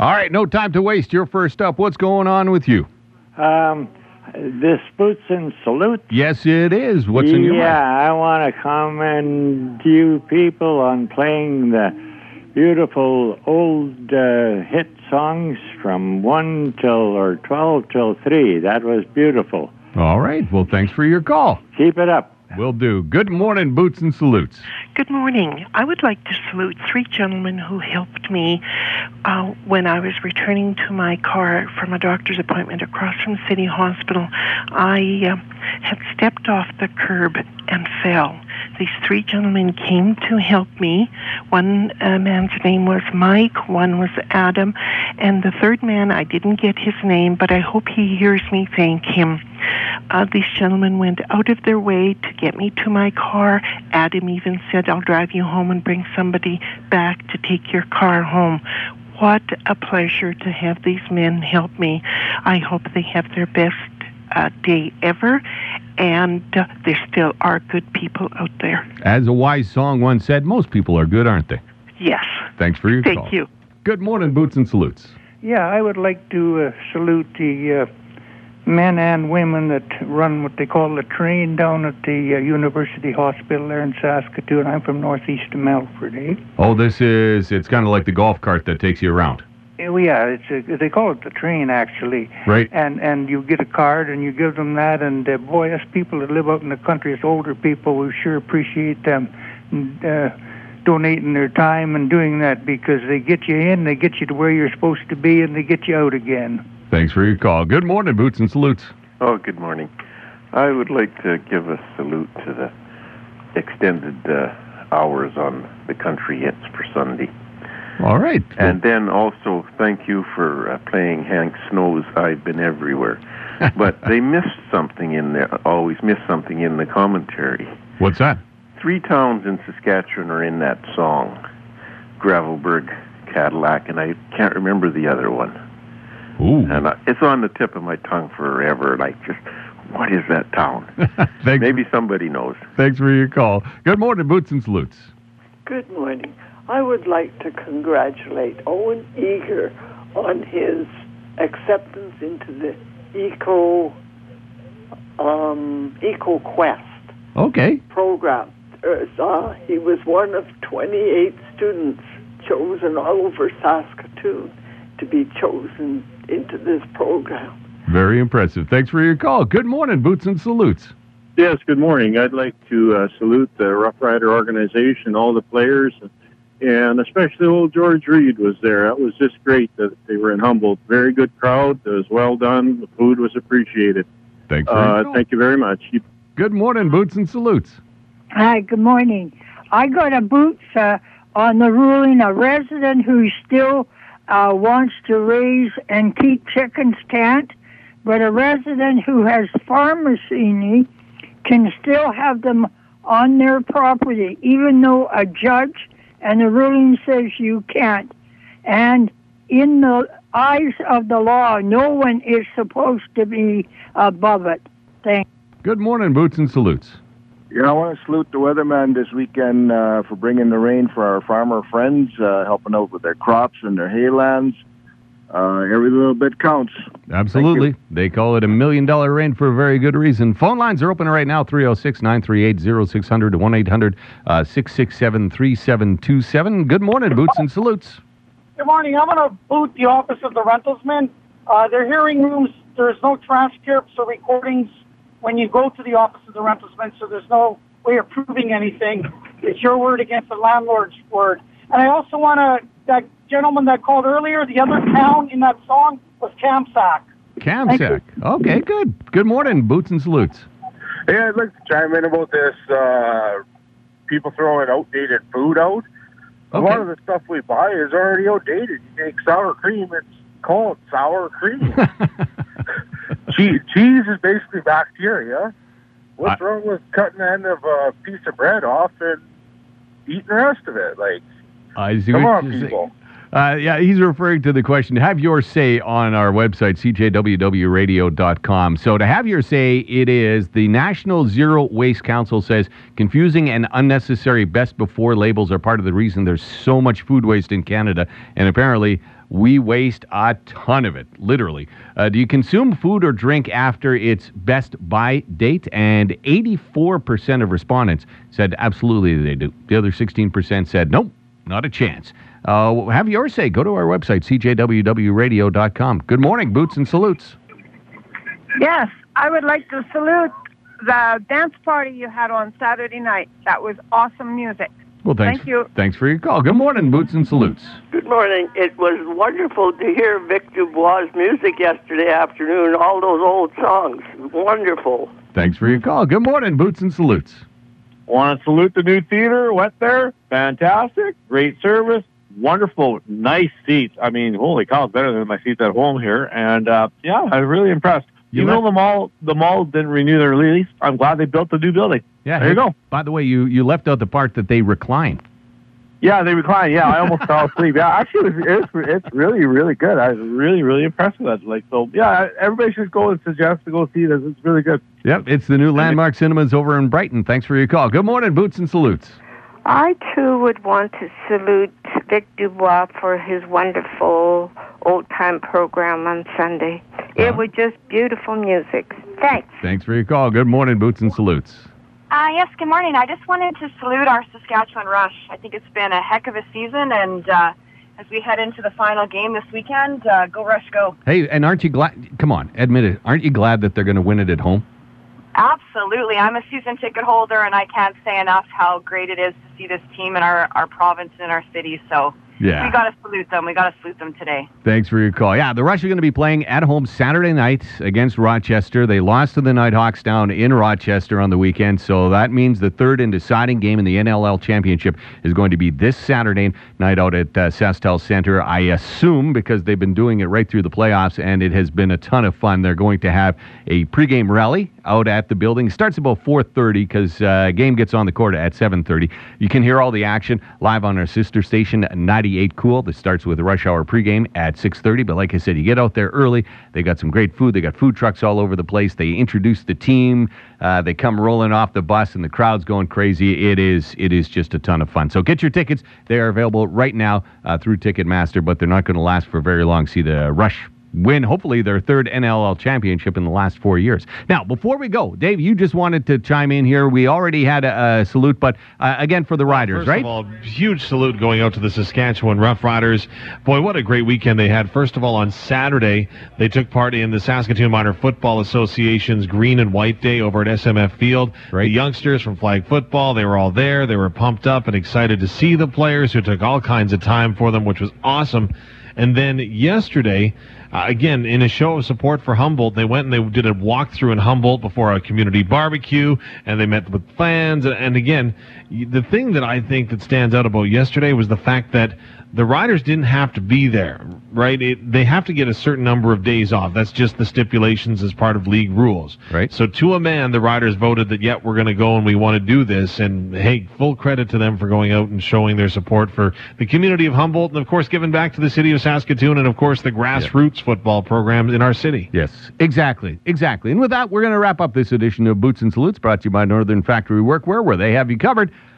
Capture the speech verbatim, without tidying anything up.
All right, no time to waste. You're first up. What's going on with you? Um, this Boots and Salute. Yes, it is. What's in your mind? Yeah, I want to commend you people on playing the beautiful old uh, hit songs from one till or twelve till three. That was beautiful. All right. Well, thanks for your call. Keep it up. Will do. Good morning, Boots and Salutes. Good morning. I would like to salute three gentlemen who helped me uh, when I was returning to my car from a doctor's appointment across from City Hospital. I uh, had stepped off the curb and fell. These three gentlemen came to help me. One uh, man's name was Mike, one was Adam, and the third man, I didn't get his name, but I hope he hears me thank him. Uh, these gentlemen went out of their way to get me to my car. Adam even said, I'll drive you home and bring somebody back to take your car home. What a pleasure to have these men help me. I hope they have their best uh, day ever, and uh, there still are good people out there. As a wise song once said, most people are good, aren't they? Yes. Thanks for your Thank call. you. Good morning, Boots and Salutes. Yeah, I would like to uh, salute the uh, men and women that run what they call the train down at the uh, University Hospital there in Saskatoon. I'm from northeast of Melford, eh? Oh, this is, it's kind of like the golf cart that takes you around. Oh, yeah, it's a, they call it the train, actually. Right. And and you get a card, and you give them that, and uh, boy, us people that live out in the country, us older people, we sure appreciate them uh, donating their time and doing that, because they get you in, they get you to where you're supposed to be, and they get you out again. Thanks for your call. Good morning, Boots and Salutes. Oh, good morning. I would like to give a salute to the extended uh, hours on the country hits for Sunday. All right. And then also thank you for uh, playing Hank Snow's I've Been Everywhere. But they missed something in there, always miss something in the commentary. What's that? Three towns in Saskatchewan are in that song. Gravelburg, Cadillac, and I can't remember the other one. Ooh. And uh, it's on the tip of my tongue forever. Like, just, what is that town? Thanks. Maybe somebody knows. Thanks for your call. Good morning, Boots and Salutes. Good morning. I would like to congratulate Owen Eager on his acceptance into the Eco um, Eco Quest Okay. program. Uh, he was one of twenty-eight students chosen all over Saskatoon to be chosen into this program. Very impressive. Thanks for your call. Good morning, Boots and Salutes. Yes, good morning. I'd like to uh, salute the Rough Rider organization, all the players, and especially old George Reed was there. That was just great that they were in Humboldt. Very good crowd. It was well done. The food was appreciated. Thanks for uh, your call. Thank you very much. Good morning, Boots and Salutes. Hi, good morning. I got a Boots uh, on the ruling a resident who still uh, wants to raise and keep chickens can't, but a resident who has pharmacy can still have them on their property, even though a judge and the ruling says you can't. And in the eyes of the law, no one is supposed to be above it. Thanks. Good morning, Boots and Salutes. Yeah, I want to salute the weatherman this weekend uh, for bringing the rain for our farmer friends, uh, helping out with their crops and their haylands. Uh, every little bit counts. Absolutely. They call it a million dollar rain for a very good reason. Phone lines are open right now, three oh six, nine three eight, oh six hundred to one eight hundred, six six seven, three seven two seven. Good morning, Boots and Salutes. Good morning. I'm going to boot the office of the rentalsman. Uh, their hearing rooms, there's no transcripts or recordings when you go to the office of the rentalsman, so there's no way of proving anything. It's your word against the landlord's word. And I also want to, that gentleman that called earlier, the other town in that song was Kamsack. Kamsack. Okay, good. Good morning, Boots and Salutes. Yeah, I'd like to chime in about this, uh, people throwing outdated food out. A Okay. lot of the stuff we buy is already outdated. You take sour cream, it's called sour cream. cheese, cheese is basically bacteria. What's I- wrong with cutting the end of a piece of bread off and eating the rest of it? Like, I see come what on, you're saying. people. Uh, yeah, he's referring to the question, have your say on our website, c j w w radio dot com. So to have your say, it is the National Zero Waste Council says confusing and unnecessary best before labels are part of the reason there's so much food waste in Canada. And apparently, we waste a ton of it, literally. Uh, do you consume food or drink after its best buy date? And eighty-four percent of respondents said absolutely they do. The other sixteen percent said nope, not a chance. Uh, have your say. Go to our website, c j w w radio dot com. Good morning, Boots and Salutes. Yes, I would like to salute the dance party you had on Saturday night. That was awesome music. Well, thanks. Thank you. Thanks for your call. Good morning, Boots and Salutes. Good morning. It was wonderful to hear Vic Dubois' music yesterday afternoon, all those old songs. Wonderful. Thanks for your call. Good morning, Boots and Salutes. Want to salute the new theater. Went there. Fantastic. Great service. Wonderful. Nice seats. I mean, holy cow, better than my seats at home here. And, uh, yeah, I was really impressed. You, you know, the mall the mall didn't renew their lease. I'm glad they built the new building. Yeah, there hey, you go. By the way, you, you left out the part that they recline. Yeah, they recline. Yeah, I almost fell asleep. Yeah, actually, it's, it's it's really really good. I was really really impressed with that. Like, so yeah, everybody should go and suggest to go see this. It's really good. Yep, it's the new Landmark Cinemas over in Brighton. Thanks for your call. Good morning, Boots and Salutes. I, too, would want to salute Vic Dubois for his wonderful old-time program on Sunday. It uh-huh. was just beautiful music. Thanks. Thanks for your call. Good morning, Boots and Salutes. Uh, yes, good morning. I just wanted to salute our Saskatchewan Rush. I think it's been a heck of a season, and uh, as we head into the final game this weekend, uh, go Rush, go. Hey, and aren't you glad, come on, admit it, aren't you glad that they're going to win it at home? Absolutely. I'm a season ticket holder, and I can't say enough how great it is to see this team in our, our province and in our city. So yeah. we got to salute them. We got to salute them today. Thanks for your call. Yeah, the Rush are going to be playing at home Saturday night against Rochester. They lost to the Nighthawks down in Rochester on the weekend, so that means the third and deciding game in the N L L Championship is going to be this Saturday night out at uh, SaskTel Center, I assume, because they've been doing it right through the playoffs, and it has been a ton of fun. They're going to have a pregame rally out at the building. It starts about four thirty because uh, game gets on the court at seven thirty. You can hear all the action live on our sister station, ninety-eight Cool. That starts with the Rush Hour pregame at six thirty. But like I said, you get out there early. They got some great food. They got food trucks all over the place. They introduce the team. Uh, they come rolling off the bus, and the crowd's going crazy. It is it is just a ton of fun. So get your tickets. They are available right now uh, through Ticketmaster, but they're not going to last for very long. See the Rush win, hopefully, their third N L L championship in the last four years. Now, before we go, Dave, you just wanted to chime in here. We already had a, a salute, but uh, again for the well, Riders, first right? First of all, huge salute going out to the Saskatchewan Roughriders. Boy, what a great weekend they had. First of all, on Saturday, they took part in the Saskatoon Minor Football Association's Green and White Day over at S M F Field. Right. The youngsters from flag football, they were all there. They were pumped up and excited to see the players who took all kinds of time for them, which was awesome. And then yesterday, Uh, again, in a show of support for Humboldt, they went and they did a walkthrough in Humboldt before a community barbecue, and they met with fans. And, and again, the thing that I think that stands out about yesterday was the fact that the Riders didn't have to be there, right? It, they have to get a certain number of days off. That's just the stipulations as part of league rules. Right. So to a man, the Riders voted that, yeah, we're going to go and we want to do this. And, hey, full credit to them for going out and showing their support for the community of Humboldt and, of course, giving back to the city of Saskatoon and, of course, the grassroots yeah. football programs in our city. Yes, exactly, exactly. And with that, we're going to wrap up this edition of Boots and Salutes, brought to you by Northern Factory Workwear, where they have you covered